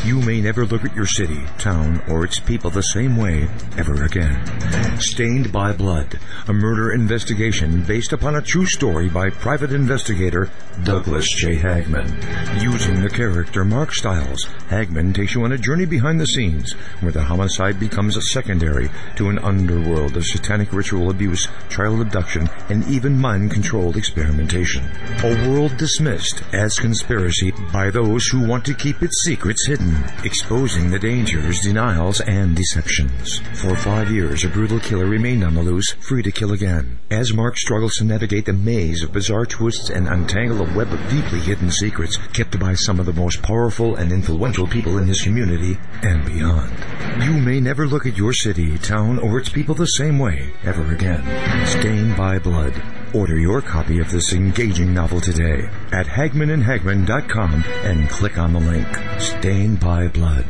You may never look at your city, town, or its people the same way ever again. Stained by Blood, a murder investigation based upon a true story by private investigator Douglas J. Hagman. Using the character Mark Stiles, Hagman takes you on a journey behind the scenes where the homicide becomes a secondary to an underworld of satanic ritual abuse, child abduction, and even mind-controlled experimentation. A world dismissed as conspiracy by those who want to keep its secrets hidden, exposing the dangers, denials, and deceptions. For 5 years, a brutal killer remained on the loose, free to kill again. As Mark struggles to navigate the maze of bizarre twists and untangle a web of deeply hidden secrets kept by some of the most powerful and influential people in his community and beyond. You may never look at your city, town, or its people the same way ever again. Stained by Blood. Order your copy of this engaging novel today at HagmanandHagman.com and click on the link. Stained by Blood.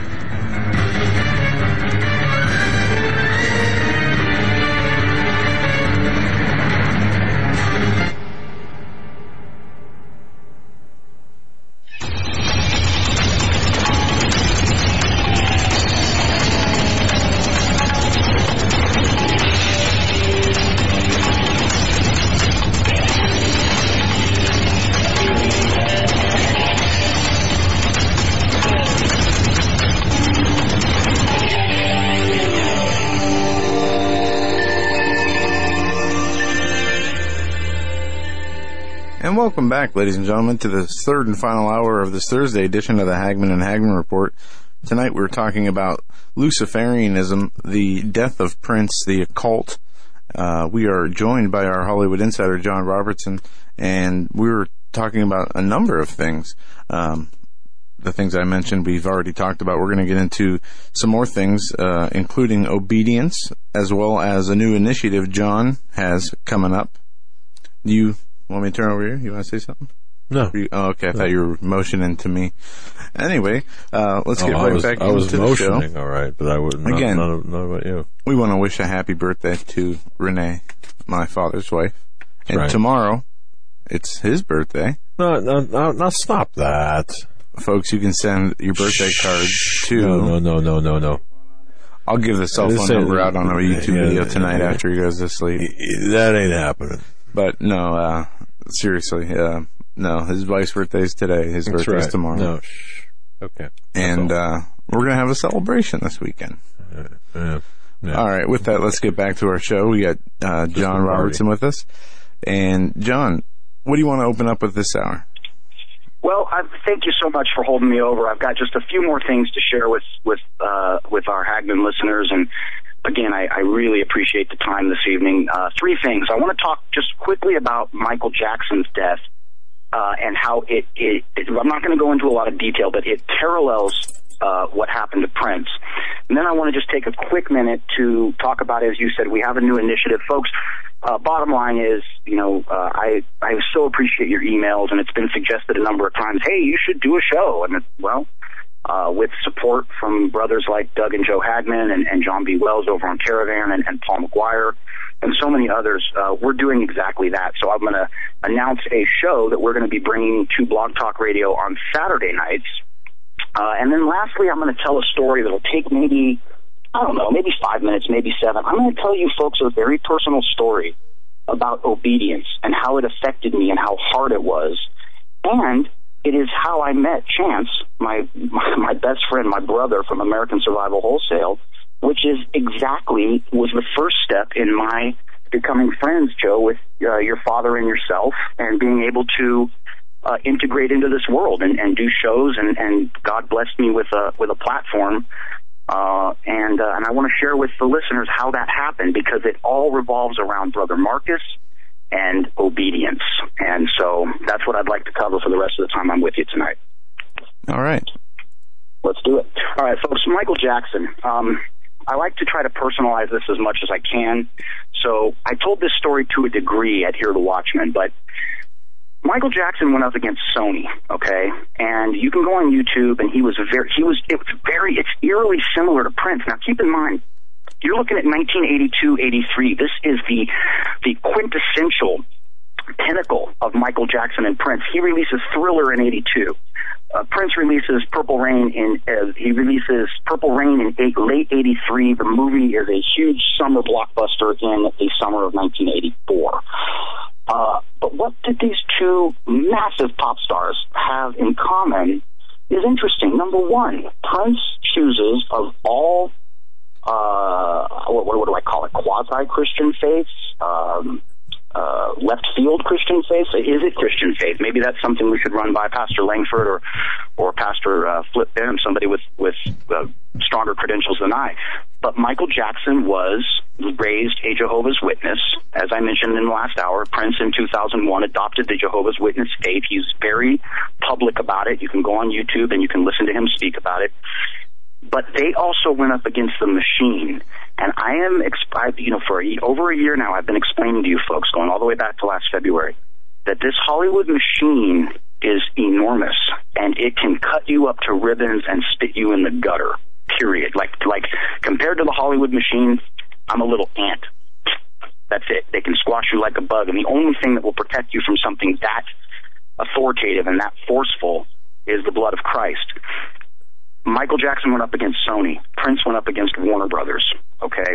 And welcome back, ladies and gentlemen, to the third and final hour of this Thursday edition of the Hagman and Hagman Report. Tonight we're talking about Luciferianism, the death of Prince, the occult. We are joined by our Hollywood insider, John Robertson, and we were talking about a number of things. The things I mentioned we've already talked about. We're going to get into some more things, including obedience, as well as a new initiative John has coming up. You want me to turn over here? You want to say something? No. Okay. I thought you were motioning to me. Anyway, let's get right back into the show. I was motioning, all right, but I wouldn't. Again, not about you. We want to wish a happy birthday to Renee, my father's wife. And right. Tomorrow, it's his birthday. No, stop that. Folks, you can send your birthday card to... No. I'll give the cell phone number out on a YouTube video tonight after he goes to sleep. That ain't happening. But no, seriously, no, his wife's birthday's today. His That's birthday's right. tomorrow. No, okay. And we're going to have a celebration this weekend. Yeah. All right, with that, let's get back to our show. We got John Robertson with us. And, John, what do you want to open up with this hour? Well, thank you so much for holding me over. I've got just a few more things to share with our Hagman listeners, and again, I really appreciate the time this evening. 3 things. I want to talk just quickly about Michael Jackson's death and how I'm not going to go into a lot of detail, but it parallels what happened to Prince. And then I want to just take a quick minute to talk about, as you said, we have a new initiative. Folks, bottom line is, I so appreciate your emails, and it's been suggested a number of times, hey, you should do a show. And, with support from brothers like Doug and Joe Hagman and John B. Wells over on Caravan and Paul McGuire and so many others, we're doing exactly that. So I'm going to announce a show that we're going to be bringing to Blog Talk Radio on Saturday nights. And then lastly, I'm going to tell a story that'll take maybe 5 minutes, maybe 7. I'm going to tell you folks a very personal story about obedience and how it affected me and how hard it was. And it is how I met Chance, my best friend, my brother from American Survival Wholesale, which was the first step in my becoming friends, Joe, with your father and yourself, and being able to integrate into this world and do shows. And God blessed me with a platform. And I want to share with the listeners how that happened, because it all revolves around Brother Marcus and obedience. And so that's what I'd like to cover for the rest of the time I'm with you tonight. All right. Let's do it. All right, folks, Michael Jackson. I like to try to personalize this as much as I can. So I told this story to a degree at Hear the Watchman, but Michael Jackson went up against Sony, okay? And you can go on YouTube, and it's eerily similar to Prince. Now, keep in mind, you're looking at 1982, 83. This is the quintessential pinnacle of Michael Jackson and Prince. He releases Thriller in 82. Prince releases Purple Rain in late 83. The movie is a huge summer blockbuster in the summer of 1984. But what did these two massive pop stars have in common is interesting. Number one, Prince chooses, of all, what do I call it, quasi-Christian faiths, left field Christian faith? Is it Christian faith? Maybe that's something we should run by Pastor Langford or Pastor Flip Benham, somebody with stronger credentials than I. But Michael Jackson was raised a Jehovah's Witness. As I mentioned in the last hour, Prince in 2001 adopted the Jehovah's Witness faith. He's very public about it. You can go on YouTube and you can listen to him speak about it. But they also went up against the machine. And I am, for over a year now, I've been explaining to you folks, going all the way back to last February, that this Hollywood machine is enormous, and it can cut you up to ribbons and spit you in the gutter, period. Like compared to the Hollywood machine, I'm a little ant. That's it. They can squash you like a bug, and the only thing that will protect you from something that authoritative and that forceful is the blood of Christ. Michael Jackson went up against Sony. Prince went up against Warner Brothers, okay?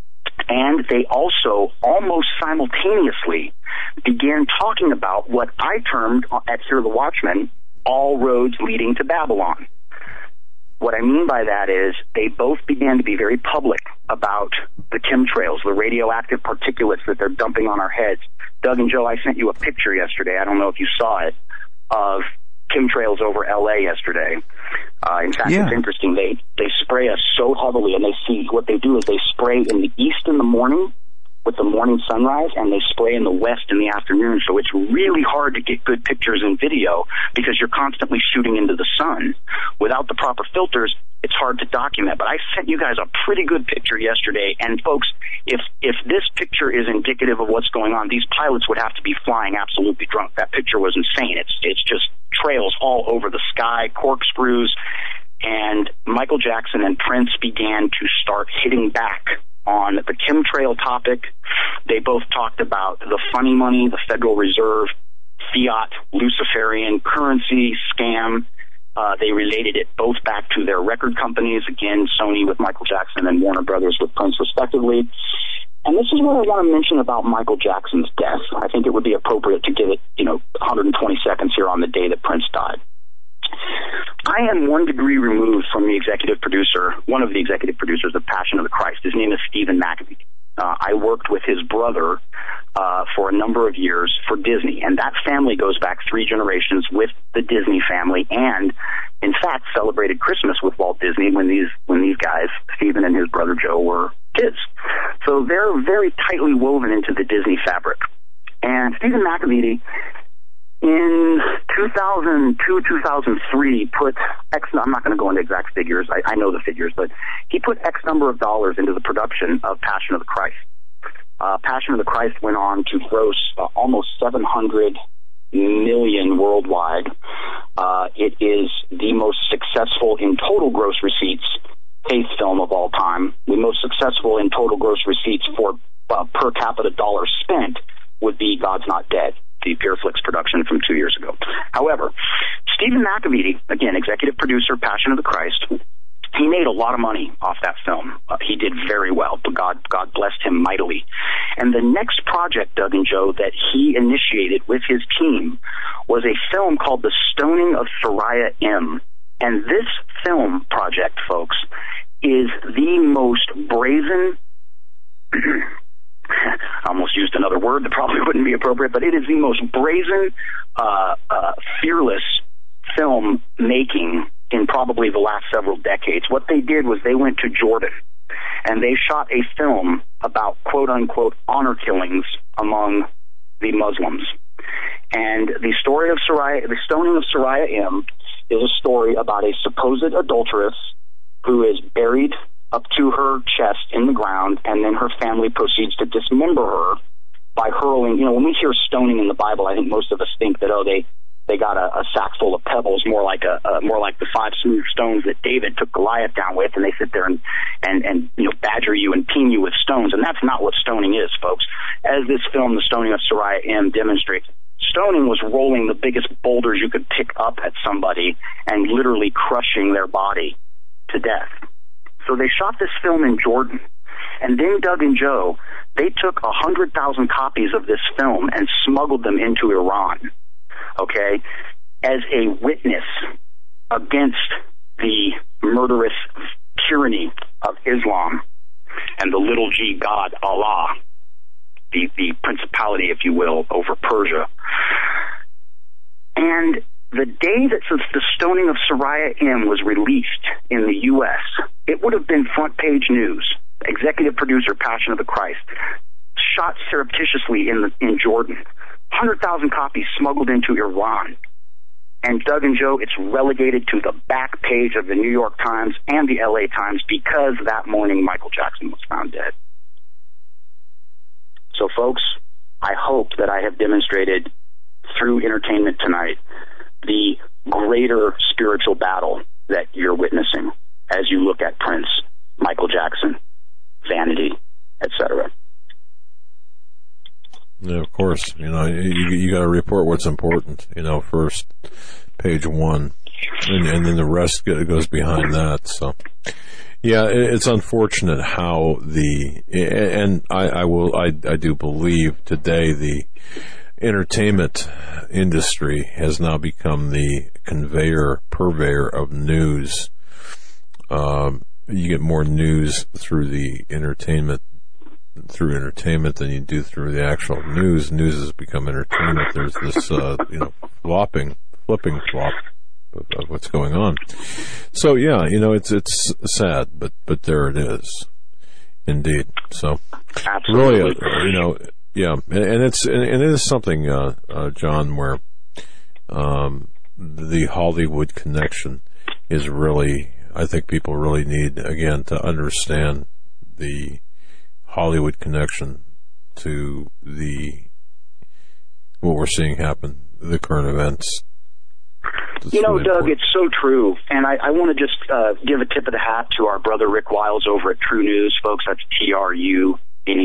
And they also, almost simultaneously, began talking about what I termed, at Hear the Watchman, all roads leading to Babylon. What I mean by that is they both began to be very public about the chemtrails, the radioactive particulates that they're dumping on our heads. Doug and Joe, I sent you a picture yesterday, I don't know if you saw it, of chemtrails over LA yesterday. In fact, It's interesting. They spray us so heavily, and what they do is they spray in the east in the morning with the morning sunrise, and they spray in the west in the afternoon. So it's really hard to get good pictures and video because you're constantly shooting into the sun. Without the proper filters, it's hard to document. But I sent you guys a pretty good picture yesterday, and folks, if this picture is indicative of what's going on, these pilots would have to be flying absolutely drunk. That picture was insane. It's just trails all over the sky, corkscrews, and Michael Jackson and Prince began to start hitting back on the chemtrail topic. They both talked about the funny money, the Federal Reserve, fiat, Luciferian currency scam. They related it both back to their record companies, again, Sony with Michael Jackson and Warner Brothers with Prince, respectively. And this is what I want to mention about Michael Jackson's death. I think it would be appropriate to give it, 120 seconds here on the day that Prince died. I am 1 degree removed from the executive producer, one of the executive producers of Passion of the Christ. His name is Stephen McAfee. I worked with his brother for a number of years for Disney, and that family goes back 3 generations with the Disney family, and in fact celebrated Christmas with Walt Disney when these guys, Stephen and his brother Joe, were kids. So they're very tightly woven into the Disney fabric. And Stephen McAfee, in 2002, 2003, put X, I'm not going to go into exact figures, I know the figures, but he put X number of dollars into the production of Passion of the Christ. Passion of the Christ went on to gross almost $700 million worldwide. It is the most successful in total gross receipts faith film of all time. The most successful in total gross receipts for per capita dollars spent would be God's Not Dead, the PureFlix production from 2 years ago. However, Stephen McAfee, again, executive producer, Passion of the Christ, he made a lot of money off that film. He did very well, but God blessed him mightily. And the next project, Doug and Joe, that he initiated with his team was a film called The Stoning of Sariah M. And this film project, folks, is the most brazen I almost used another word that probably wouldn't be appropriate, but it is the most brazen, fearless film making in probably the last several decades. What they did was they went to Jordan, and they shot a film about quote-unquote honor killings among the Muslims. And the story of the stoning of Sariah M. is a story about a supposed adulteress who is buried up to her chest in the ground, and then her family proceeds to dismember her by hurling. When we hear stoning in the Bible, I think most of us think that, They got a sack full of pebbles, more like the 5 smooth stones that David took Goliath down with, and they sit there and badger you and ping you with stones. And that's not what stoning is, folks. As this film, The Stoning of Sariah M., demonstrates, stoning was rolling the biggest boulders you could pick up at somebody and literally crushing their body to death. So they shot this film in Jordan. And then Doug and Joe, they took 100,000 copies of this film and smuggled them into Iran, okay, as a witness against the murderous tyranny of Islam and the little g god Allah, the principality, if you will, over Persia. And the day that the Stoning of Sariah M. was released in the U.S., it would have been front page news. Executive producer, Passion of the Christ, shot surreptitiously in Jordan. 100,000 copies smuggled into Iran. And Doug and Joe, it's relegated to the back page of the New York Times and the LA Times because that morning Michael Jackson was found dead. So, folks, I hope that I have demonstrated through entertainment tonight the greater spiritual battle that you're witnessing as you look at Prince, Michael Jackson, Vanity, etc. Yeah, of course. You got to report what's important. First, page 1, and then the rest goes behind that. So, yeah, it's unfortunate how I do believe today the entertainment industry has now become the purveyor of news. You get more news through entertainment than you do through the actual news. News has become entertainment. There's this, flipping flop of what's going on. So yeah, it's sad, but there it is, indeed. So absolutely, really, yeah, and it is something, John, where the Hollywood connection is really. I think people really need, again, to understand the Hollywood connection to what we're seeing happen, the current events. Doug, it's so true. And I want to just give a tip of the hat to our brother Rick Wiles over at True News, folks. That's TRUNEWS,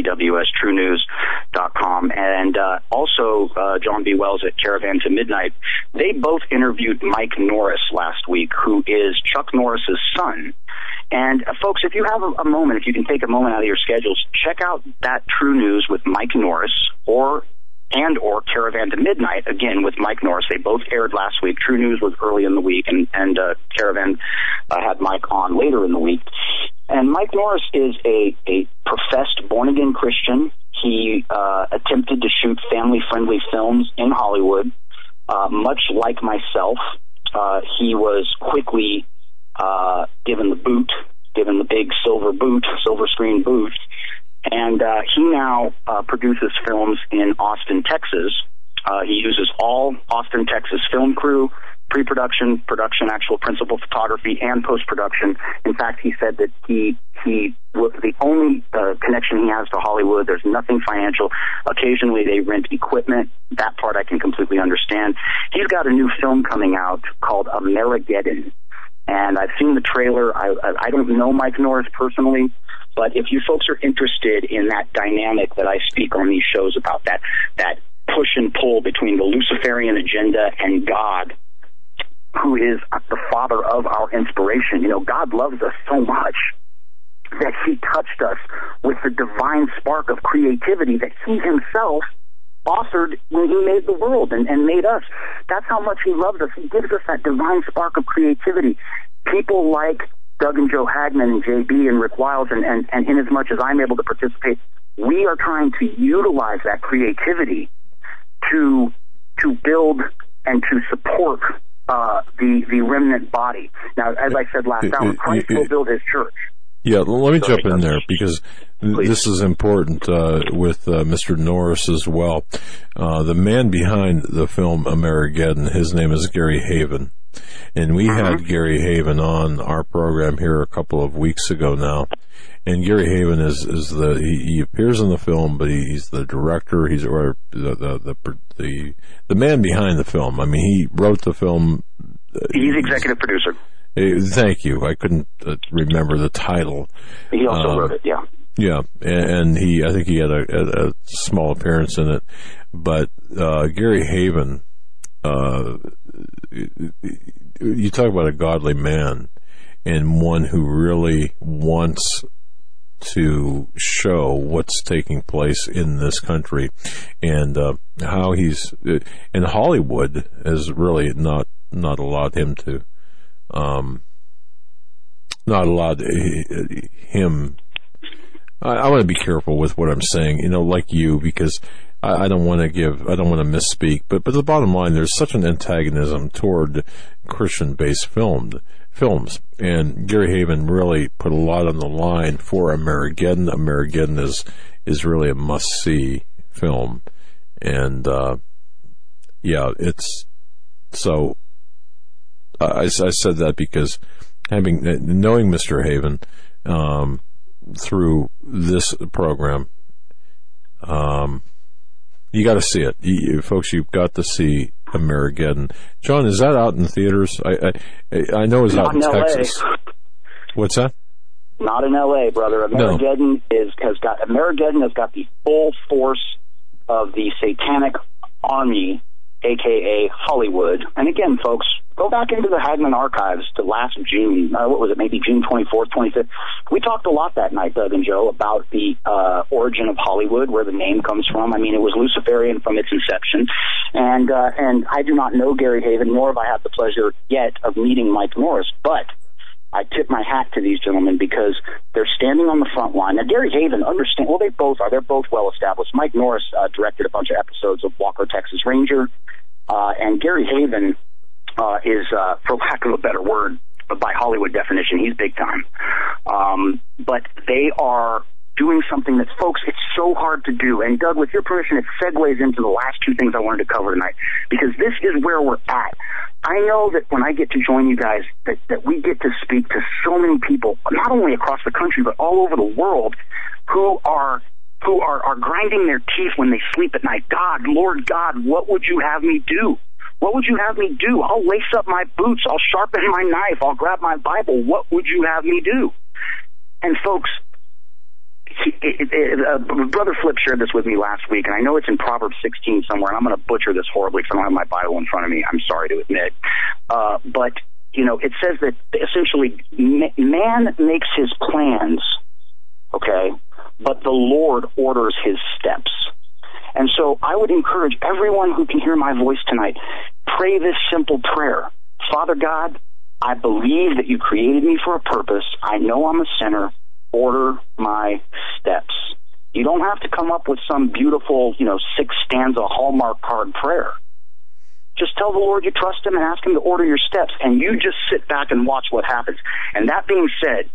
TrueNews.com. And also John B. Wells at Caravan to Midnight. They both interviewed Mike Norris last week, who is Chuck Norris's son. And folks, if you have a moment, if you can take a moment out of your schedules, check out that True News with Mike Norris or Caravan to Midnight, again, with Mike Norris. They both aired last week. True News was early in the week, and Caravan had Mike on later in the week. And Mike Norris is a professed born-again Christian. He attempted to shoot family-friendly films in Hollywood. Much like myself, he was quickly given the big silver screen boot, and he now produces films in Austin, Texas. He uses all Austin, Texas film crew, pre-production, production, actual principal photography, and post-production. In fact, he said that he the only connection he has to Hollywood, there's nothing financial. Occasionally they rent equipment. That part I can completely understand. He's got a new film coming out called Amerigeddon. And I've seen the trailer. I don't know Mike Norris personally, but if you folks are interested in that dynamic that I speak on these shows about, that push and pull between the Luciferian agenda and God, who is the father of our inspiration. God loves us so much that he touched us with the divine spark of creativity that he himself authored when he made the world and made us. That's how much he loves us. He gives us that divine spark of creativity. People like Doug and Joe Hagman and JB and Rick Wiles, and in as much as I'm able to participate, we are trying to utilize that creativity to build and to support the remnant body. Now, as I said last hour, Christ will build his church. Yeah, let me jump in there, because This is important with Mr. Norris as well. The man behind the film Amerigeddon, his name is Gary Haven. And we had Gary Haven on our program here a couple of weeks ago now. And Gary Haven is he appears in the film, but he's the director. He's the man behind the film. I mean, he wrote the film. He's executive producer. Thank you. I couldn't remember the title. He also wrote it. Yeah. Yeah, and I think he had a small appearance in it. But Gary Haven, you talk about a godly man and one who really wants to show what's taking place in this country, and how he's in Hollywood has really not allowed him to, not allowed him. I want to be careful with what I'm saying, like you, because I don't want to misspeak. But the bottom line, there's such an antagonism toward Christian-based films, and Gary Haven really put a lot on the line for Amerigeddon. Amerigeddon is really a must-see film, and it's so. I said that because knowing Mr. Haven. Through this program, you got to see it, folks. You've got to see Amerigeddon. John, is that out in theaters? I know it's out in Texas. What's that? Not in L.A., brother. Amerigeddon has got the full force of the satanic army, a.k.a. Hollywood. And again, folks, go back into the Hagmann archives to last June. What was it? Maybe June 24th, 25th. We talked a lot that night, Doug and Joe, about the origin of Hollywood, where the name comes from. I mean, it was Luciferian from its inception. And I do not know Gary Haven, nor have I had the pleasure yet of meeting Mike Norris, but I tip my hat to these gentlemen because they're standing on the front line. Now, Gary Haven, they both are. They're both well established. Mike Norris directed a bunch of episodes of Walker, Texas Ranger. And Gary Haven is, for lack of a better word, by Hollywood definition, he's big time. But they are doing something that, folks, it's so hard to do. And, Doug, with your permission, it segues into the last two things I wanted to cover tonight, because this is where we're at. I know that when I get to join you guys, that we get to speak to so many people, not only across the country, but all over the world, who are grinding their teeth when they sleep at night. God, Lord God, what would you have me do? What would you have me do? I'll lace up my boots. I'll sharpen my knife. I'll grab my Bible. What would you have me do? And folks, Brother Flip shared this with me last week, and I know it's in Proverbs 16 somewhere, and I'm going to butcher this horribly because I don't have my Bible in front of me. I'm sorry to admit. But, it says that essentially man makes his plans, okay, but the Lord orders his steps. And so I would encourage everyone who can hear my voice tonight, pray this simple prayer. Father God, I believe that you created me for a purpose. I know I'm a sinner. Order my steps. You don't have to come up with some beautiful, 6-stanza Hallmark card prayer. Just tell the Lord you trust him and ask him to order your steps, and you just sit back and watch what happens. And that being said,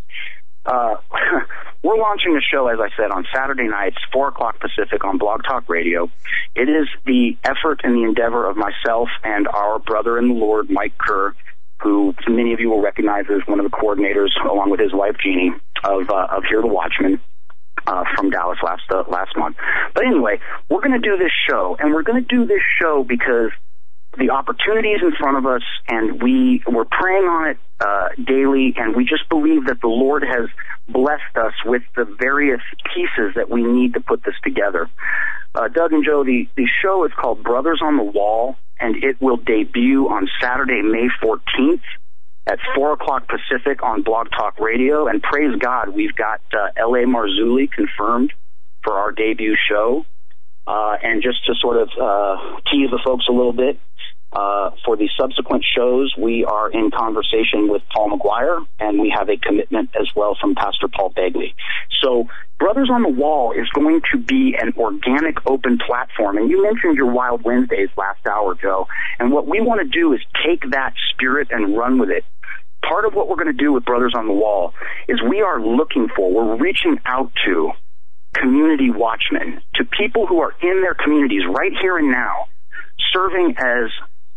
we're launching a show, as I said, on Saturday nights, 4 o'clock Pacific on Blog Talk Radio. It is the effort and the endeavor of myself and our brother in the Lord, Mike Kerr, who many of you will recognize as one of the coordinators, along with his wife, Jeannie, of Hear the Watchman from Dallas last month. But anyway, we're going to do this show, and we're going to do this show because the opportunity is in front of us, and we're praying on it daily, and we just believe that the Lord has blessed us with the various pieces that we need to put this together. Doug and Joe, the show is called Brothers on the Wall, and it will debut on Saturday, May 14th at 4 o'clock Pacific on Blog Talk Radio. And praise God, we've got L.A. Marzulli confirmed for our debut show. And just to sort of tease the folks a little bit, for the subsequent shows, we are in conversation with Paul McGuire, and we have a commitment as well from Pastor Paul Begley. So Brothers on the Wall is going to be an organic, open platform. And you mentioned your Wild Wednesdays last hour, Joe. And what we want to do is take that spirit and run with it. Part of what we're going to do with Brothers on the Wall is we're reaching out to community watchmen, to people who are in their communities right here and now, serving as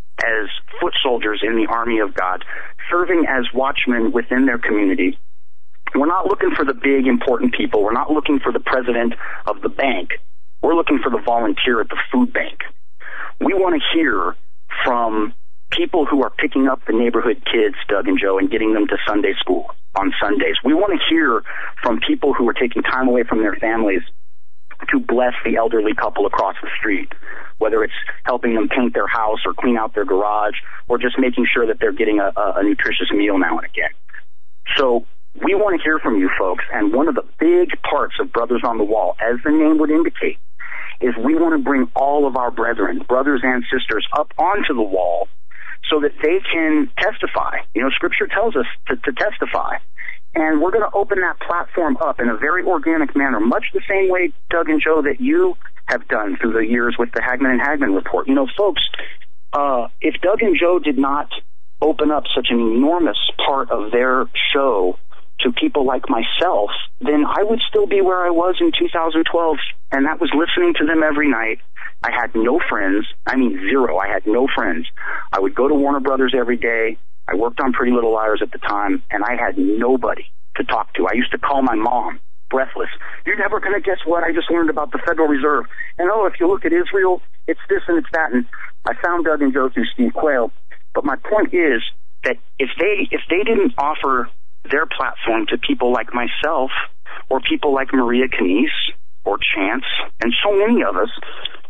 foot soldiers in the army of God, serving as watchmen within their community. We're not looking for the big, important people. We're not looking for the president of the bank. We're looking for the volunteer at the food bank. We want to hear from people who are picking up the neighborhood kids, Doug and Joe, and getting them to Sunday school on Sundays. We want to hear from people who are taking time away from their families to bless the elderly couple across the street, whether it's helping them paint their house or clean out their garage or just making sure that they're getting a nutritious meal now and again. So we want to hear from you folks, and one of the big parts of Brothers on the Wall, as the name would indicate, is we want to bring all of our brethren, brothers and sisters, up onto the wall so that they can testify. You know, Scripture tells us to testify. And we're going to open that platform up in a very organic manner, much the same way, Doug and Joe, that you have done through the years with the Hagmann and Hagmann Report. You know, folks, if Doug and Joe did not open up such an enormous part of their show to people like myself, then I would still be where I was in 2012, and that was listening to them every night. I had no friends. I mean, zero. I had no friends. I would go to Warner Brothers every day. I worked on Pretty Little Liars at the time, and I had nobody to talk to. I used to call my mom, breathless. You're never going to guess what I just learned about the Federal Reserve. And, oh, if you look at Israel, it's this and it's that. And I found Doug and Joe through Steve Quayle. But my point is that if they didn't offer their platform to people like myself or people like Maria Canise or Chance and so many of us,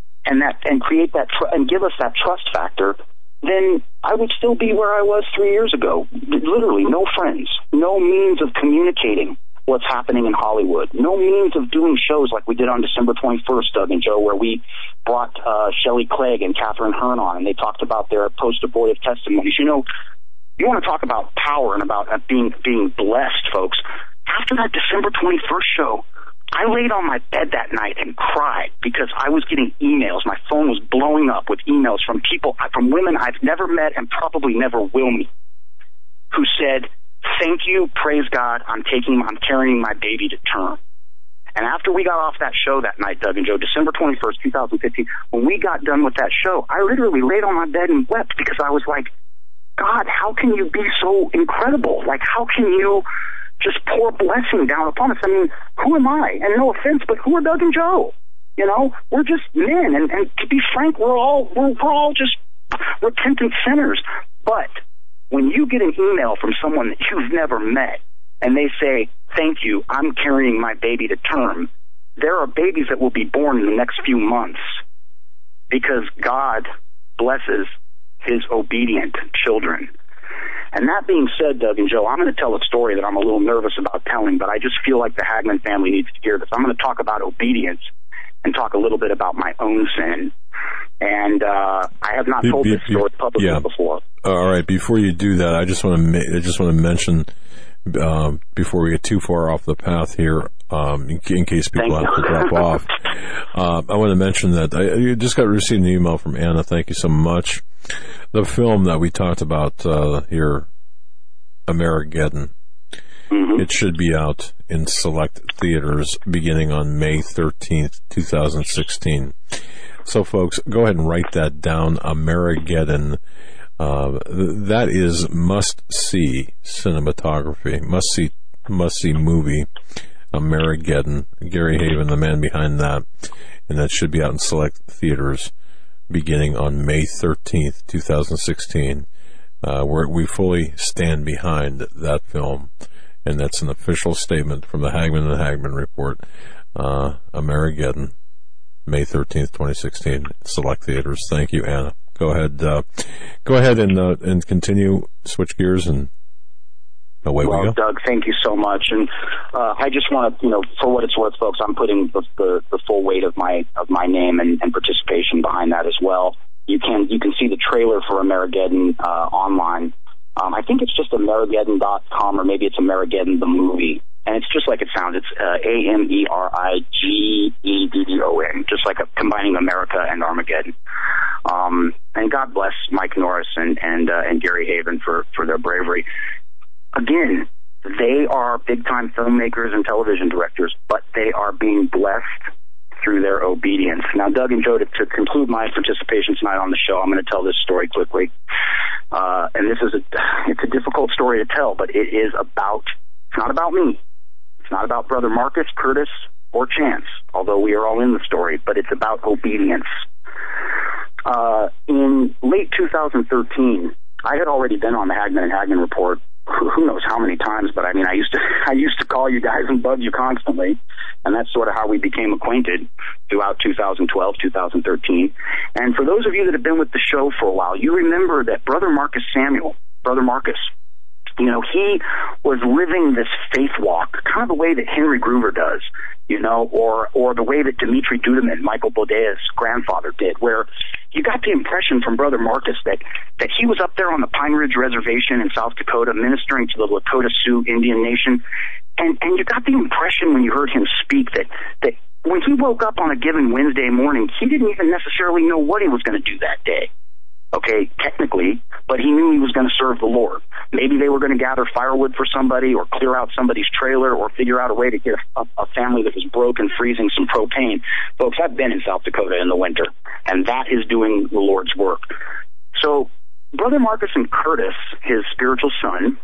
and create that and give us that trust factor, then I would still be where I was 3 years ago. Literally, no friends, no means of communicating what's happening in Hollywood, no means of doing shows like we did on December 21st, Doug and Joe, where we brought Shelley Clegg and Catherine Hearn on, and they talked about their post-abortive testimonies. You know, you want to talk about power and about being blessed, folks. After that December 21st show, I laid on my bed that night and cried because I was getting emails. My phone was blowing up with emails from people, from women I've never met and probably never will meet, who said, "Thank you, praise God, I'm carrying my baby to term." And after we got off that show that night, Doug and Joe, December 21st, 2015, when we got done with that show, I literally laid on my bed and wept because I was like, God, how can you be so incredible? Like, how can you just pour blessing down upon us? I mean, who am I? And no offense, but who are Doug and Joe? You know, we're just men, and to be frank, we're all just repentant sinners. But when you get an email from someone that you've never met, and they say, "Thank you, I'm carrying my baby to term," there are babies that will be born in the next few months because God blesses His obedient children. And that being said, Doug and Joe, I'm going to tell a story that I'm a little nervous about telling, but I just feel like the Hagmann family needs to hear this. I'm going to talk about obedience and talk a little bit about my own sin. And I have not told this story publicly before. All right. Before you do that, I just want to mention before we get too far off the path here, in case people have to drop off, I want to mention that I just received an email from Anna. Thank you so much. The film that we talked about here, Amerigeddon, it should be out in select theaters beginning on May 13th, 2016. So, folks, go ahead and write that down, Amerigeddon. That is must-see cinematography, must-see movie, Amerigeddon. Gary Haven, the man behind that, and that should be out in select theaters beginning on May 13th, 2016. We fully stand behind that film, and that's an official statement from the Hagmann and Hagmann Report. Amerigeddon, May 13th, 2016, select theaters. Thank you, Anna. Go ahead and continue. Switch gears and away we go. Doug, thank you so much. And I just want to, for what it's worth, folks, I'm putting the full weight of my name and participation behind that as well. You can see the trailer for Amerigeddon online. I think it's just Amerigeddon.com, or maybe it's Amerigeddon the movie. And it's just like it sounds. It's Amerigeddon, just like combining America and Armageddon. And God bless Mike Norris and Gary Haven for their bravery. Again, They are big-time filmmakers and television directors, but they are being blessed through their obedience. Now, Doug and Joe, to conclude my participation tonight on the show, I'm going to tell this story quickly. And it's a difficult story to tell, but it's not about me. It's not about Brother Marcus, Curtis, or Chance, although we are all in the story, but it's about obedience. In late 2013, I had already been on the Hagman and Hagman Report who knows how many times, but I mean, I used to call you guys and bug you constantly, and that's sort of how we became acquainted throughout 2012, 2013. And for those of you that have been with the show for a while, you remember that Brother Marcus, you know, he was living this faith walk, kind of the way that Henry Groover does, you know, or the way that Dimitri Duduman, Michael Bodea's grandfather, did, where you got the impression from Brother Marcus that he was up there on the Pine Ridge Reservation in South Dakota ministering to the Lakota Sioux Indian Nation, and you got the impression when you heard him speak that when he woke up on a given Wednesday morning, he didn't even necessarily know what he was going to do that day. Okay, technically, but he knew he was going to serve the Lord. Maybe they were going to gather firewood for somebody or clear out somebody's trailer or figure out a way to get a family that was broke and freezing some propane. Folks, I've been in South Dakota in the winter, and that is doing the Lord's work. So Brother Marcus and Curtis, his spiritual son,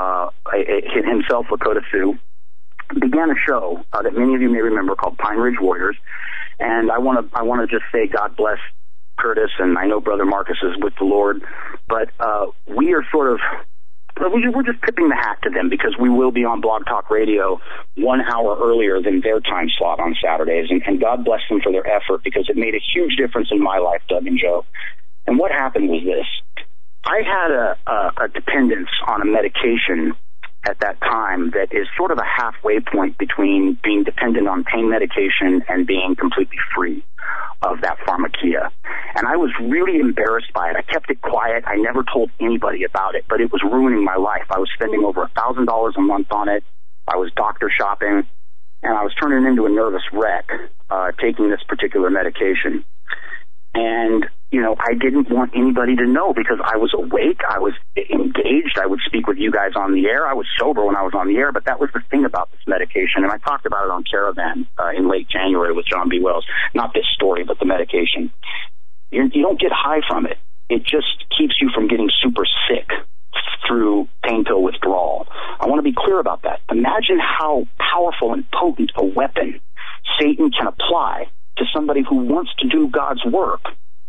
himself Lakota Sioux, began a show that many of you may remember called Pine Ridge Warriors. And I want to just say God bless Curtis, and I know Brother Marcus is with the Lord, but we are we're just tipping the hat to them because we will be on Blog Talk Radio 1 hour earlier than their time slot on Saturdays, and God bless them for their effort because it made a huge difference in my life, Doug and Joe. And what happened was this. I had a dependence on a medication at that time that is sort of a halfway point between being dependent on pain medication and being completely free of that pharmakia. And I was really embarrassed by it. I kept it quiet. I never told anybody about it, but it was ruining my life. I was spending over $1,000 a month on it. I was doctor shopping, and I was turning into a nervous wreck taking this particular medication. And, you know, I didn't want anybody to know because I was awake, I was engaged, I would speak with you guys on the air. I was sober when I was on the air, but that was the thing about this medication, and I talked about it on Caravan in late January with John B. Wells. Not this story, but the medication. You don't get high from it. It just keeps you from getting super sick through pain pill withdrawal. I want to be clear about that. Imagine how powerful and potent a weapon Satan can apply to somebody who wants to do God's work,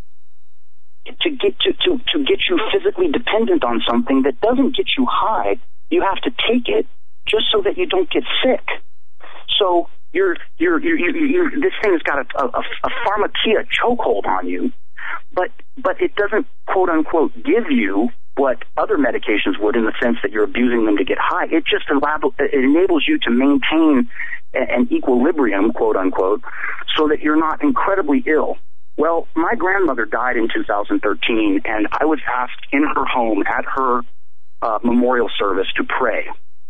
to get you physically dependent on something that doesn't get you high. You have to take it just so that you don't get sick. So this thing has got a pharmakia chokehold on you, but it doesn't quote unquote give you what other medications would in the sense that you're abusing them to get high. It just enables you to maintain an equilibrium, quote unquote, so that you're not incredibly ill. Well, my grandmother died in 2013, and I was asked in her home at her memorial service to pray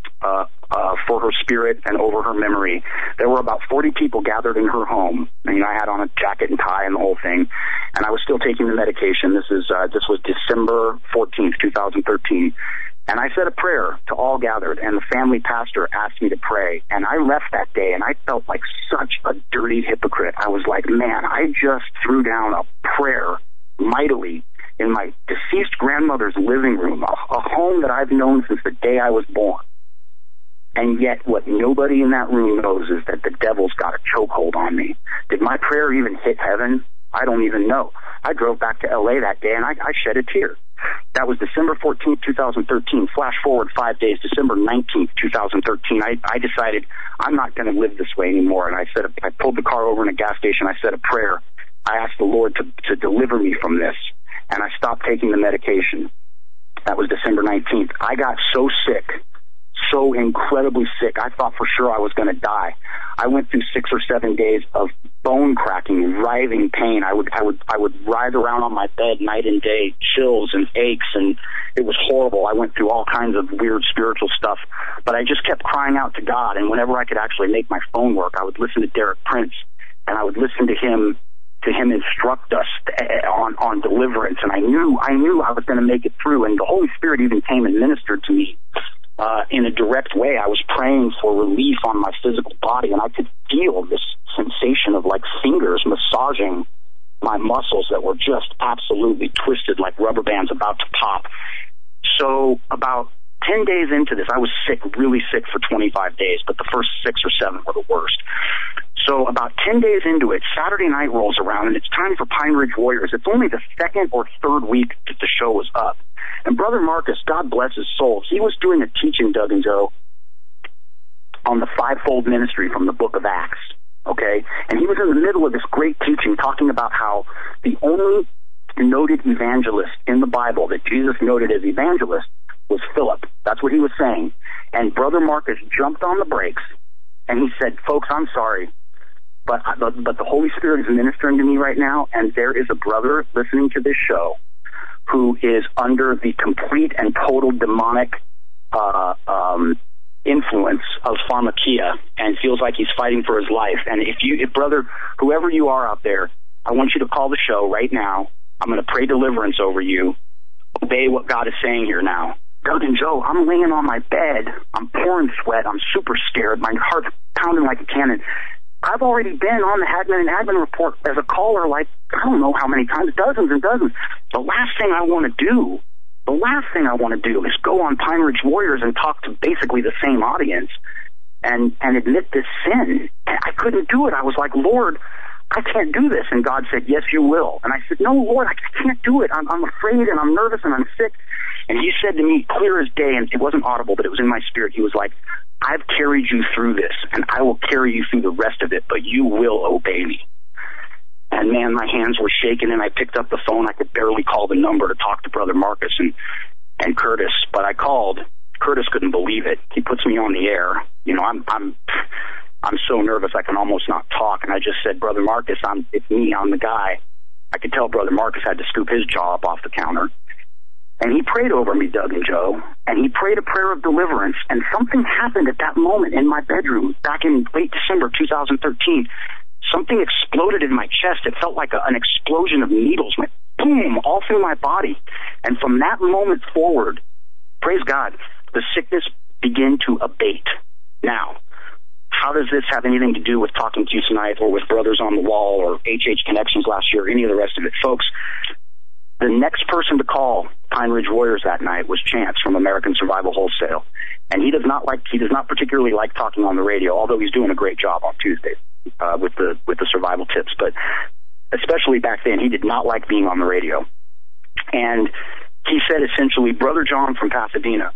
for her spirit and over her memory. There were about 40 people gathered in her home. I mean, I had on a jacket and tie and the whole thing, and I was still taking the medication. This was December 14th, 2013. And I said a prayer to all gathered, and the family pastor asked me to pray. And I left that day, and I felt like such a dirty hypocrite. I was like, man, I just threw down a prayer mightily in my deceased grandmother's living room, a home that I've known since the day I was born. And yet what nobody in that room knows is that the devil's got a chokehold on me. Did my prayer even hit heaven? I don't even know. I drove back to L.A. that day, and I shed a tear. That was December 14th, 2013. Flash forward 5 days, December 19th, 2013. I decided I'm not going to live this way anymore, and I pulled the car over in a gas station. I said a prayer. I asked the Lord to deliver me from this, and I stopped taking the medication. That was December 19th. I got so sick, so incredibly sick, I thought for sure I was going to die. I went through 6 or 7 days of bone cracking, writhing pain. I would writhe around on my bed night and day, chills and aches, and it was horrible. I went through all kinds of weird spiritual stuff, but I just kept crying out to God, and whenever I could actually make my phone work, I would listen to Derek Prince, and I would listen to him instruct us on deliverance, and I knew I was going to make it through, and the Holy Spirit even came and ministered to me in a direct way. I was praying for relief on my physical body, and I could feel this sensation of like fingers massaging my muscles that were just absolutely twisted like rubber bands about to pop. So about 10 days into this, I was sick, really sick for 25 days, but the first 6 or 7 were the worst. So about 10 days into it, Saturday night rolls around, and it's time for Pine Ridge Warriors. It's only the 2nd or 3rd week that the show was up. And Brother Marcus, God bless his soul, he was doing a teaching, Doug and Joe, on the fivefold ministry from the book of Acts, okay? And he was in the middle of this great teaching talking about how the only noted evangelist in the Bible that Jesus noted as evangelist was Philip. That's what he was saying. And Brother Marcus jumped on the brakes, and he said, folks, I'm sorry, but the Holy Spirit is ministering to me right now, and there is a brother listening to this show who is under the complete and total demonic influence of pharmakia and feels like he's fighting for his life. And if brother, whoever you are out there, I want you to call the show right now. I'm going to pray deliverance over you. Obey what God is saying here now. Doug and Joe, I'm laying on my bed. I'm pouring sweat. I'm super scared. My heart's pounding like a cannon. I've already been on the Hagman and Hagman Report as a caller, like, I don't know how many times, dozens and dozens. The last thing I want to do is go on Pine Ridge Warriors and talk to basically the same audience and admit this sin. I couldn't do it. I was like, Lord, I can't do this. And God said, yes, you will. And I said, no, Lord, I can't do it. I'm afraid and I'm nervous and I'm sick. And he said to me, clear as day, and it wasn't audible, but it was in my spirit. He was like, I've carried you through this, and I will carry you through the rest of it, but you will obey me. And man, my hands were shaking, and I picked up the phone. I could barely call the number to talk to Brother Marcus and Curtis, but I called. Curtis couldn't believe it. He puts me on the air. You know, I'm so nervous I can almost not talk, and I just said, Brother Marcus, it's me. I'm the guy. I could tell Brother Marcus had to scoop his jaw up off the counter. And he prayed over me, Doug and Joe, and he prayed a prayer of deliverance, and something happened at that moment in my bedroom back in late December 2013. Something exploded in my chest. It felt like an explosion of needles went boom all through my body. And from that moment forward, praise God, the sickness began to abate. Now, how does this have anything to do with talking to you tonight or with Brothers on the Wall or HH Connections last year or any of the rest of it? Folks, the next person to call Pine Ridge Warriors that night was Chance from American Survival Wholesale. And he does not particularly like talking on the radio, although he's doing a great job on Tuesday with the survival tips. But especially back then, he did not like being on the radio. And he said essentially, Brother John from Pasadena,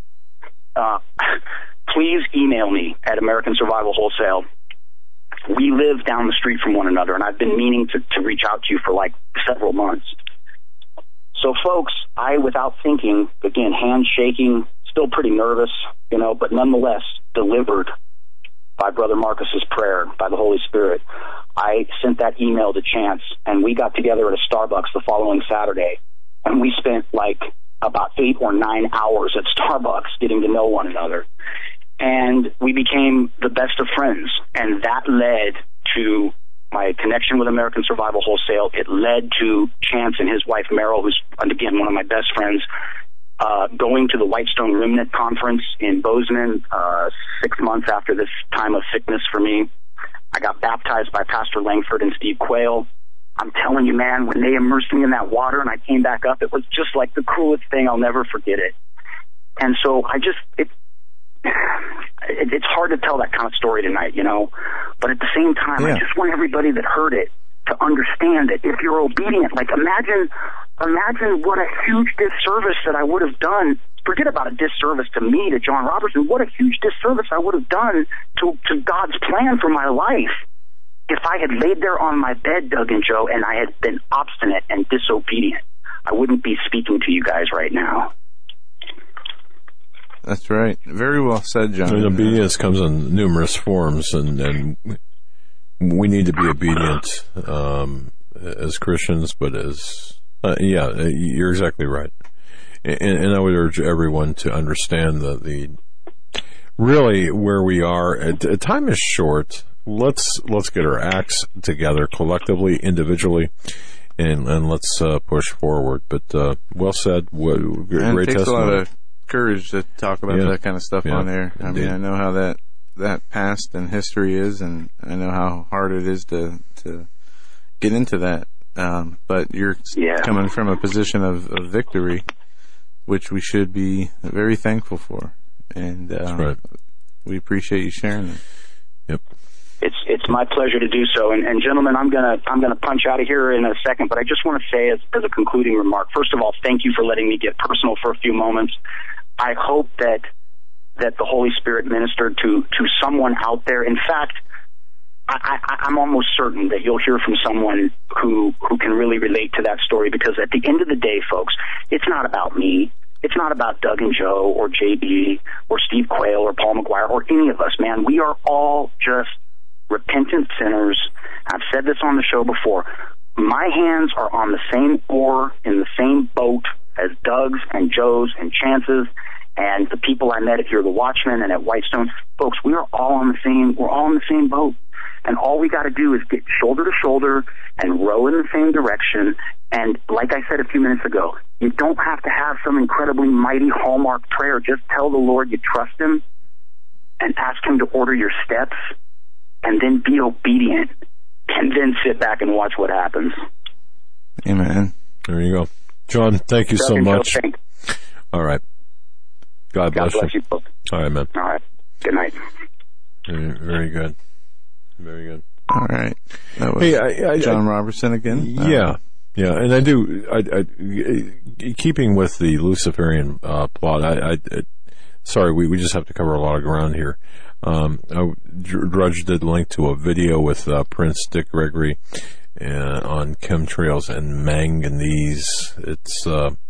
please email me at American Survival Wholesale. We live down the street from one another, and I've been meaning to reach out to you for like several months. So, folks, I, without thinking, again, hands shaking, still pretty nervous, you know, but nonetheless delivered by Brother Marcus's prayer, by the Holy Spirit. I sent that email to Chance, and we got together at a Starbucks the following Saturday, and we spent like about 8 or 9 hours at Starbucks getting to know one another. And we became the best of friends, and that led to my connection with American Survival Wholesale. It led to Chance and his wife, Meryl, who's, again, one of my best friends, going to the Whitestone Remnant Conference in Bozeman 6 months after this time of sickness for me. I got baptized by Pastor Langford and Steve Quayle. I'm telling you, man, when they immersed me in that water and I came back up, it was just like the coolest thing. I'll never forget it. And so it's hard to tell that kind of story tonight, you know, but at the same time, I just want everybody that heard it to understand that if you're obedient, like imagine what a huge disservice that I would have done. Forget about a disservice to me, to John Robertson. What a huge disservice I would have done to God's plan for my life if I had laid there on my bed, Doug and Joe, and I had been obstinate and disobedient. I wouldn't be speaking to you guys right now. That's right. Very well said, John. And obedience comes in numerous forms, and we need to be obedient as Christians, but you're exactly right. And I would urge everyone to understand the really where we are. Time is short. Let's get our acts together collectively, individually, and let's push forward. But well said. Great testimony. courage to talk about that kind of stuff on air. I mean, I know how that past and history is, and I know how hard it is to get into that. But you're coming from a position of victory, which we should be very thankful for. And that's right. We appreciate you sharing that. Yep. It's my pleasure to do so. And gentlemen, I'm gonna punch out of here in a second, but I just want to say as a concluding remark, first of all, thank you for letting me get personal for a few moments. I hope that the Holy Spirit ministered to someone out there. In fact, I'm almost certain that you'll hear from someone who can really relate to that story, because at the end of the day, folks, it's not about me. It's not about Doug and Joe or JB or Steve Quayle or Paul McGuire or any of us, man. We are all just repentant sinners. I've said this on the show before. My hands are on the same oar in the same boat as Doug's and Joe's and Chance's and the people I met here, the Watchmen and at Whitestone. Folks, we're all in the same boat. And all we got to do is get shoulder to shoulder and row in the same direction. And like I said a few minutes ago, you don't have to have some incredibly mighty hallmark prayer. Just tell the Lord you trust Him and ask Him to order your steps, and then be obedient, and then sit back and watch what happens. Amen. There you go. John, thank you so much. All right. God bless you both. All right, man. All right. Good night. Very good. Very good. All right. That was John Robertson again. Yeah. And I do, keeping with the Luciferian plot, sorry, we just have to cover a lot of ground here. Drudge did link to a video with Prince Dick Gregory on chemtrails and manganese. It's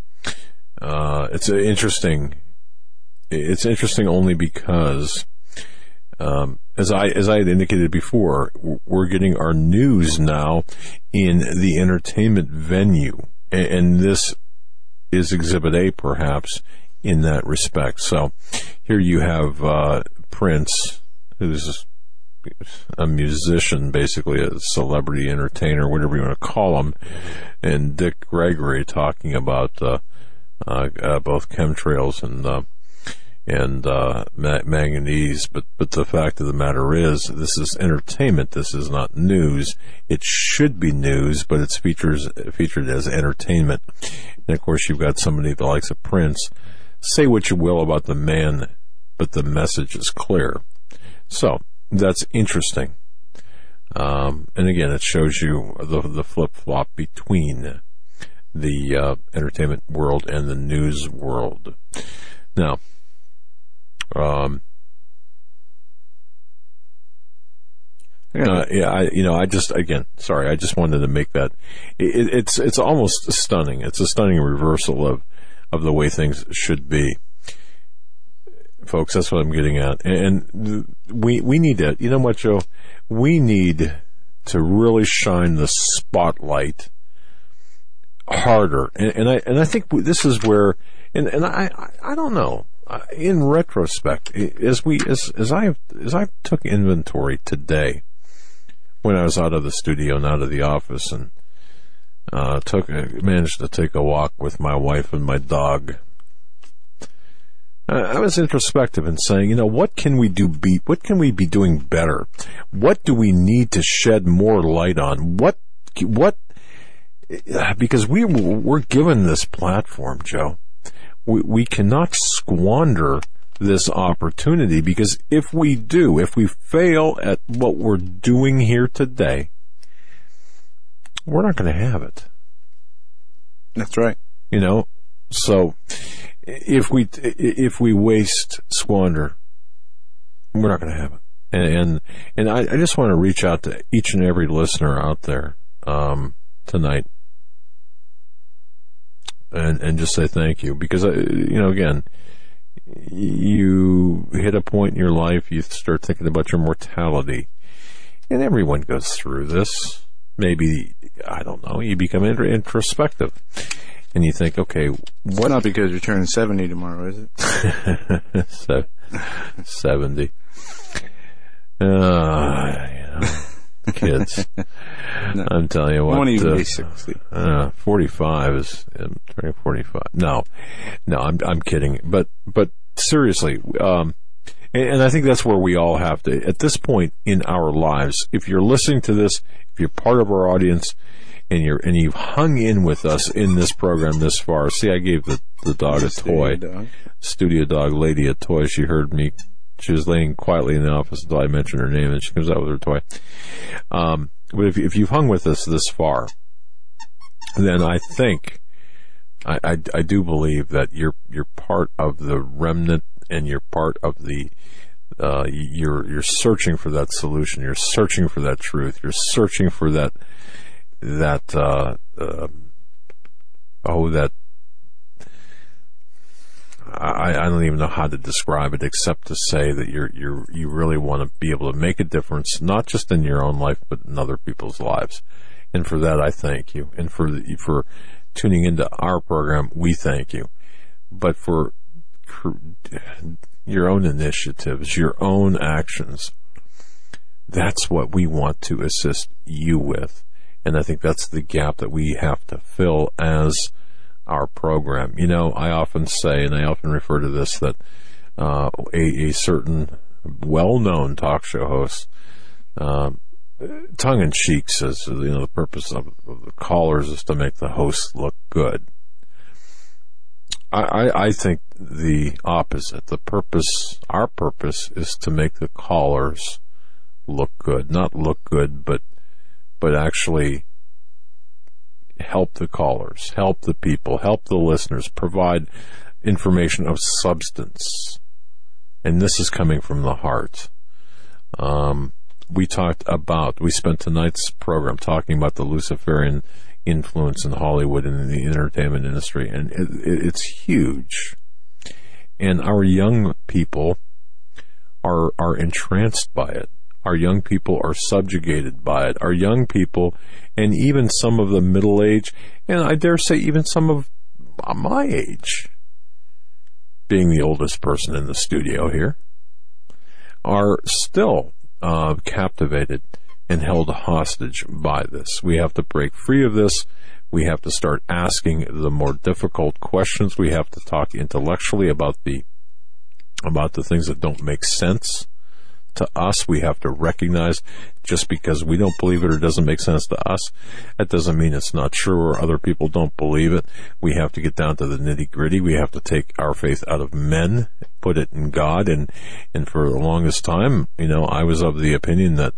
interesting. It's interesting only because, as I had indicated before, we're getting our news now in the entertainment venue, and this is Exhibit A, perhaps, in that respect. So here you have Prince, who's a musician, basically a celebrity entertainer, whatever you want to call him, and Dick Gregory talking about both chemtrails and manganese. But the fact of the matter is, this is entertainment. This is not news. It should be news, but it's featured as entertainment. And of course, you've got somebody the likes of Prince. Say what you will about the man, but the message is clear. So that's interesting. And again, it shows you the flip-flop between the entertainment world and the news world. Now, I just wanted to make that. It's almost stunning. It's a stunning reversal of the way things should be. Folks, that's what I'm getting at. And we need to, you know what, Joe? We need to really shine the spotlight harder. And I think this is where, and I don't know, in retrospect, as I took inventory today, when I was out of the studio and out of the office, and managed to take a walk with my wife and my dog, I was introspective in saying, what can we do? What can we be doing better? What do we need to shed more light on? What? Because we're given this platform, Joe. We cannot squander this opportunity, because if we fail at what we're doing here today, we're not going to have it. That's right. So if we squander, we're not going to have it. And I just want to reach out to each and every listener out there tonight, and just say thank you, because again, you hit a point in your life, you start thinking about your mortality, and everyone goes through this. Maybe, I don't know, you become introspective, and you think, okay, what? Not because you're turning 70 tomorrow, is it? 70. Kids. No. I'm telling you what. I won't even be 60. 45 is, I'm turning 45. No, I'm kidding. But seriously, and I think that's where we all have to, at this point in our lives, if you're listening to this, if you're part of our audience, and you've hung in with us in this program this far. See, I gave the dog a toy. Studio dog lady a toy. She heard me. She was laying quietly in the office until I mentioned her name, and she comes out with her toy. But if you've hung with us this far, then I think, I do believe that you're part of the remnant, and you're part of the, you're searching for that solution. You're searching for that truth. You're searching for that I don't even know how to describe it except to say that you really want to be able to make a difference, not just in your own life, but in other people's lives. And for that, I thank you. And for tuning into our program, we thank you. But for your own initiatives, your own actions, that's what we want to assist you with. And I think that's the gap that we have to fill as our program. You know, I often say, and I often refer to this, that a certain well-known talk show host, tongue-in-cheek, says, you know, the purpose of the callers is to make the host look good. I think the opposite. Our purpose is to make the callers look good. Not look good, but actually help the callers, help the people, help the listeners, provide information of substance. And this is coming from the heart. We spent tonight's program talking about the Luciferian influence in Hollywood and in the entertainment industry, and it's huge. And our young people are entranced by it. Our young people are subjugated by it. Our young people, and even some of the middle age, and I dare say even some of my age, being the oldest person in the studio here, are still captivated and held hostage by this. We have to break free of this. We have to start asking the more difficult questions. We have to talk intellectually about the things that don't make sense to us. We have to recognize, just because we don't believe it or doesn't make sense to us, that doesn't mean it's not true or other people don't believe it. We have to get down to the nitty-gritty. We have to take our faith out of men, put it in God, and for the longest time, you know, I was of the opinion that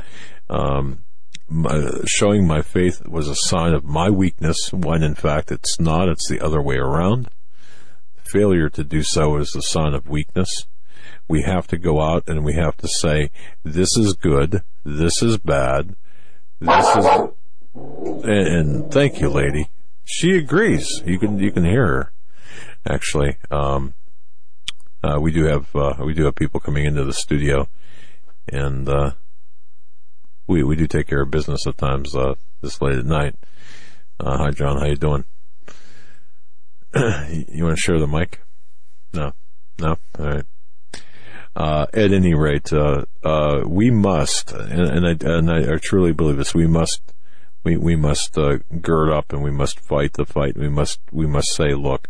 showing my faith was a sign of my weakness, when in fact it's not. It's the other way around. Failure to do so is a sign of weakness. We have to go out and we have to say, this is good, this is bad, this is, and thank you, lady. She agrees. You can hear her. Actually, we do have people coming into the studio, and we do take care of business at times this late at night. Hi, John. How you doing? You want to share the mic? No. All right. At any rate, we must, and I truly believe this. We must gird up, and we must fight the fight. We must say, look,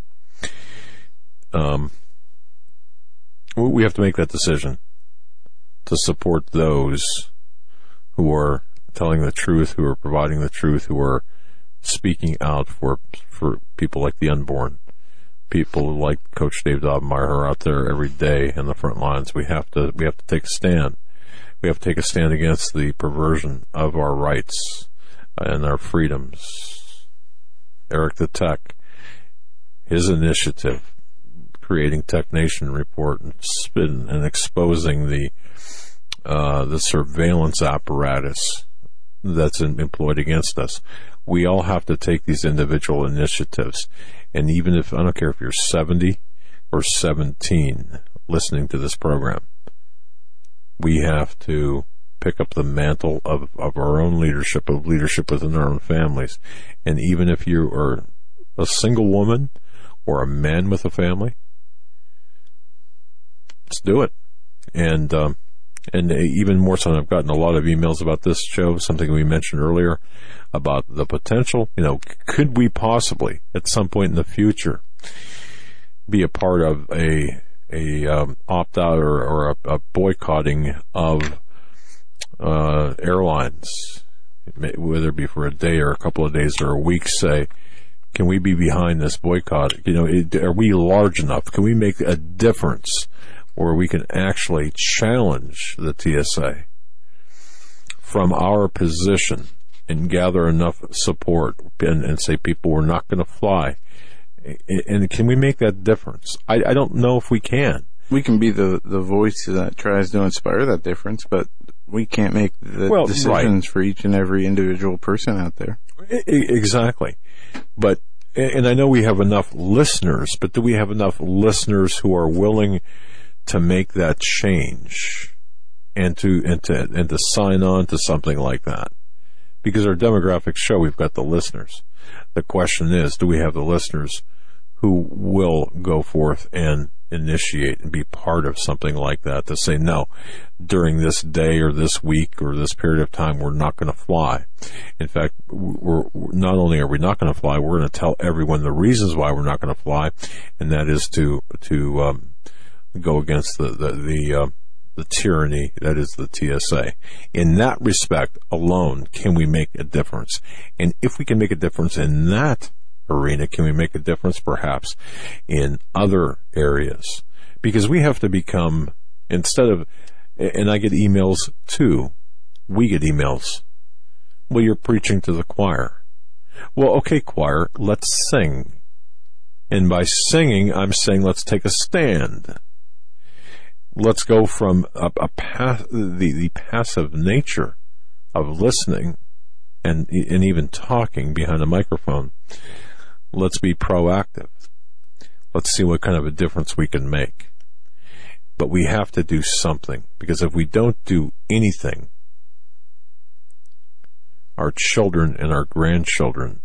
we have to make that decision to support those who are telling the truth, who are providing the truth, who are speaking out for people like the unborn. People like Coach Dave Dobmeyer are out there every day in the front lines. We have to take a stand. We have to take a stand against the perversion of our rights and our freedoms. Eric the Tech, his initiative, creating Tech Nation Report and exposing the surveillance apparatus that's employed against us. We all have to take these individual initiatives. And even if, I don't care if you're 70 or 17 listening to this program, we have to pick up the mantle of our own leadership, of leadership within our own families. And even if you are a single woman or a man with a family, let's do it. And And even more so, I've gotten a lot of emails about this show, something we mentioned earlier about the potential. Could we possibly, at some point in the future, be a part of a opt-out or a boycotting of airlines, whether it be for a day or a couple of days or a week, say, can we be behind this boycott? Are we large enough? Can we make a difference where we can actually challenge the TSA from our position and gather enough support and say, people, we're not going to fly? And can we make that difference? I don't know if we can. We can be the voice that tries to inspire that difference, but we can't make the decisions for each and every individual person out there. Exactly. But, and I know we have enough listeners, but do we have enough listeners who are willing to make that change and to sign on to something like that? Because our demographics show we've got the listeners. The question is, do we have the listeners who will go forth and initiate and be part of something like that, to say, no, during this day or this week or this period of time, we're not going to fly. In fact, we're not only are we not going to fly, we're going to tell everyone the reasons why we're not going to fly, and that is to go against the tyranny that is the TSA. In that respect alone, can we make a difference? And if we can make a difference in that arena, can we make a difference perhaps in other areas? Because we have to become, instead of, and I get emails too, we get emails, well, you're preaching to the choir. Well, okay, choir, let's sing. And by singing, I'm saying let's take a stand. Let's go from the passive nature of listening and even talking behind a microphone. Let's be proactive. Let's see what kind of a difference we can make. But we have to do something, because if we don't do anything, our children and our grandchildren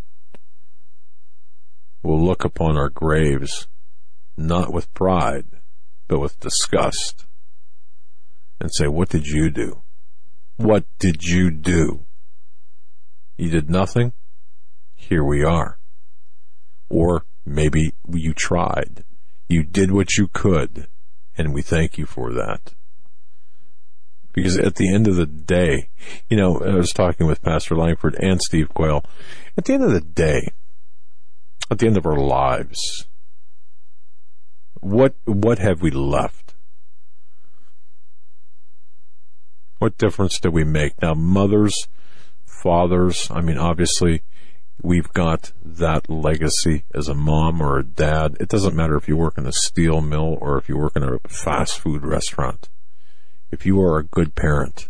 will look upon our graves not with pride, but with disgust, and say, what did you do? What did you do? You did nothing? Here we are. Or maybe you tried. You did what you could, and we thank you for that. Because at the end of the day, I was talking with Pastor Langford and Steve Quayle, at the end of the day, at the end of our lives, what have we left? What difference do we make? Now, mothers, fathers, obviously, we've got that legacy as a mom or a dad. It doesn't matter if you work in a steel mill or if you work in a fast food restaurant. If you are a good parent,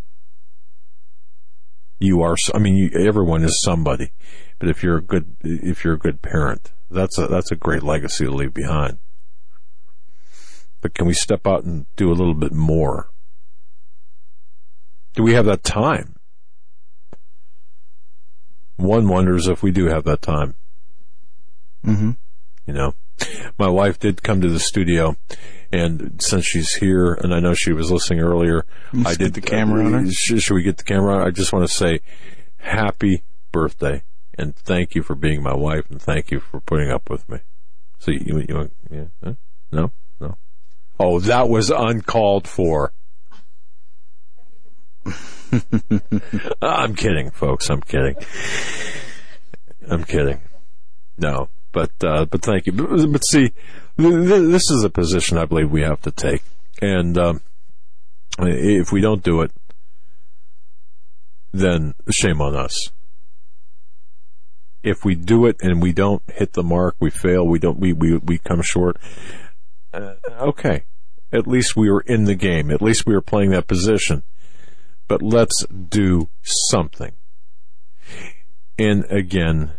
you are, everyone is somebody. But if you're a good parent, that's a great legacy to leave behind. But can we step out and do a little bit more? Do we have that time? One wonders if we do have that time. Mm-hmm. My wife did come to the studio, and since she's here, and I know she was listening earlier, I did the camera on her. Should we get the camera? I just want to say happy birthday, and thank you for being my wife, and thank you for putting up with me. So you yeah? Huh? No. Oh, that was uncalled for. I'm kidding, folks. I'm kidding. No, but thank you. But see, this is a position I believe we have to take, and if we don't do it, then shame on us. If we do it and we don't hit the mark, we fail. We come short. Okay, at least we were in the game. At least we were playing that position. But let's do something. And again,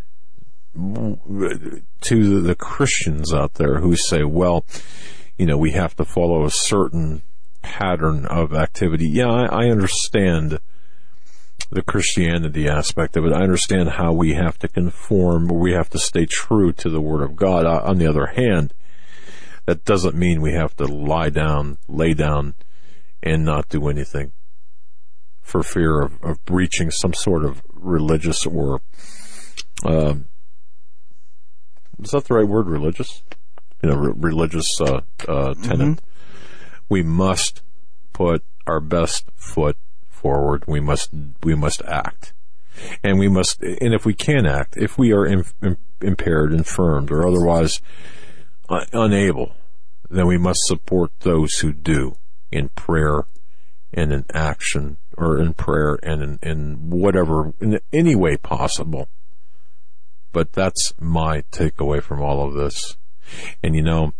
to the Christians out there who say, well, we have to follow a certain pattern of activity. Yeah, I understand the Christianity aspect of it. I understand how we have to conform, or we have to stay true to the Word of God. On the other hand, that doesn't mean we have to lay down, and not do anything. for fear of breaching some sort of religious or, is that the right word, religious? Religious tenet. We must put our best foot forward. We must act. And if we can't act, if we are impaired, infirmed, or otherwise unable, then we must support those who do in prayer and in action, or in prayer and in whatever, in any way possible. But that's my takeaway from all of this. And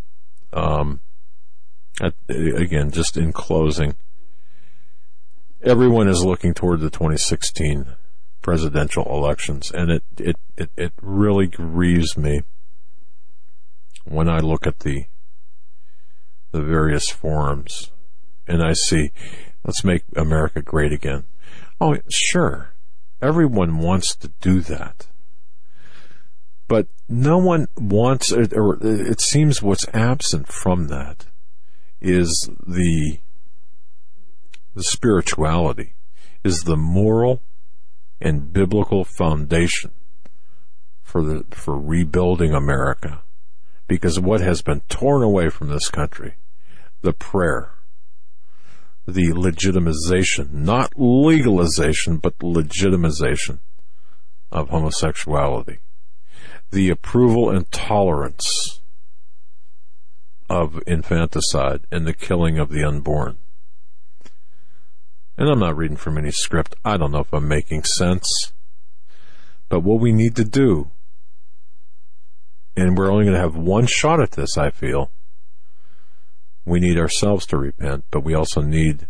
again, just in closing, everyone is looking toward the 2016 presidential elections, and it really grieves me when I look at the various forums and I see, let's make America great again. Oh, sure, everyone wants to do that, but no one wants, or it seems what's absent from that is the spirituality, is the moral and biblical foundation for rebuilding America. Because what has been torn away from this country, the prayer, the legitimization, not legalization, but legitimization of homosexuality, the approval and tolerance of infanticide and the killing of the unborn. And I'm not reading from any script. I don't know if I'm making sense. But what we need to do, and we're only going to have one shot at this, I feel, we need ourselves to repent, but we also need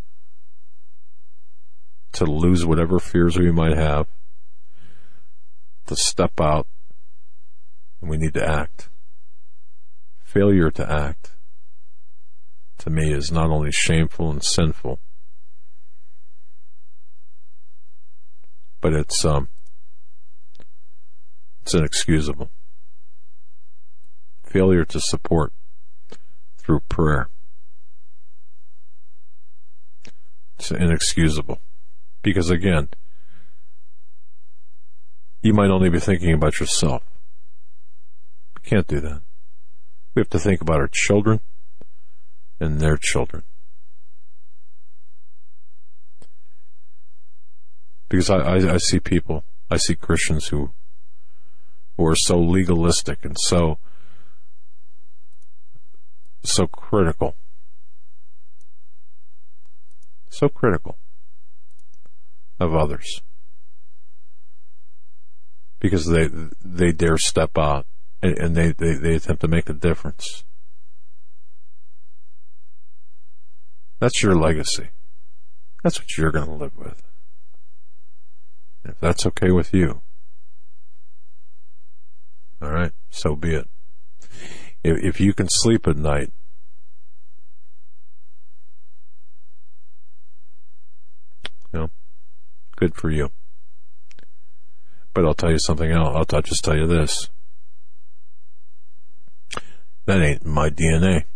to lose whatever fears we might have, to step out, and we need to act. Failure to act, to me, is not only shameful and sinful, but it's inexcusable. Failure to support through prayer, it's inexcusable. Because again, you might only be thinking about yourself. We can't do that. We have to think about our children and their children. Because I see people, I see Christians who are so legalistic and so critical. So critical of others. Because they dare step out and they attempt to make a difference. That's your legacy. That's what you're going to live with. If that's okay with you, all right, so be it. If you can sleep at night, good for you. But I'll tell you something else. I'll just tell you this. That ain't my DNA.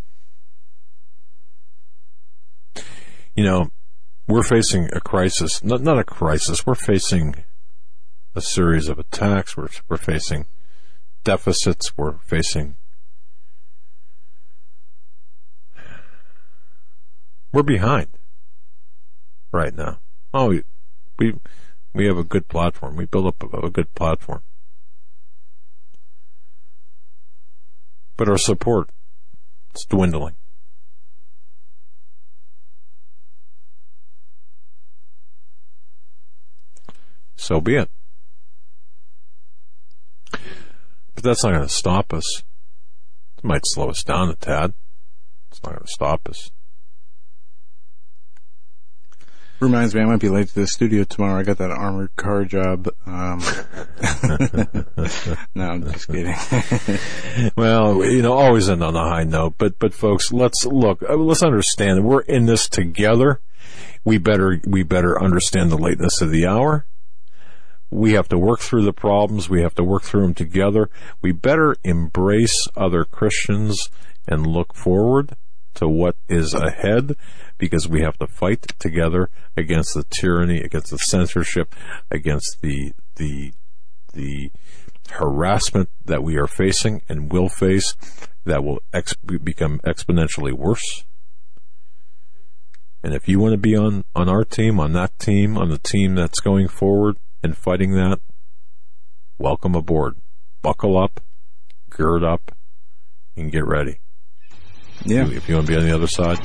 We're facing a crisis. Not a crisis. We're facing a series of attacks. We're facing deficits. We're behind right now. Oh, we have a good platform. We built up a good platform. But our support, it's dwindling. So be it. But that's not going to stop us. It might slow us down a tad. It's not going to stop us. Reminds me, I might be late to the studio tomorrow. I got that armored car job. No, I'm just kidding. Well, always end on a high note. But folks, let's understand we're in this together. We better understand the lateness of the hour. We have to work through the problems. We have to work through them together. We better embrace other Christians and look forward to what is ahead. because we have to fight together against the tyranny, against the censorship, against the harassment that we are facing and will face that will become exponentially worse. And if you want to be on our team, on that team, on the team that's going forward and fighting that, welcome aboard. Buckle up, gird up, and get ready. Yeah. If you want to be on the other side.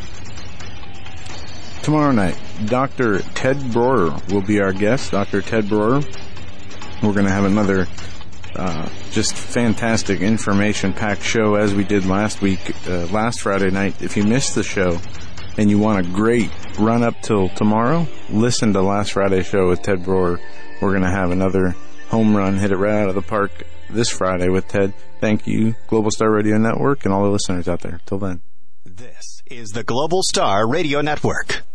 Tomorrow night, Dr. Ted Broer will be our guest. Dr. Ted Broer. We're going to have another just fantastic information-packed show as we did last Friday night. If you missed the show and you want a great run-up till tomorrow, listen to last Friday's show with Ted Broer. We're going to have another home run, hit it right out of the park this Friday with Ted. Thank you, Global Star Radio Network, and all the listeners out there. Till then. This is the Global Star Radio Network.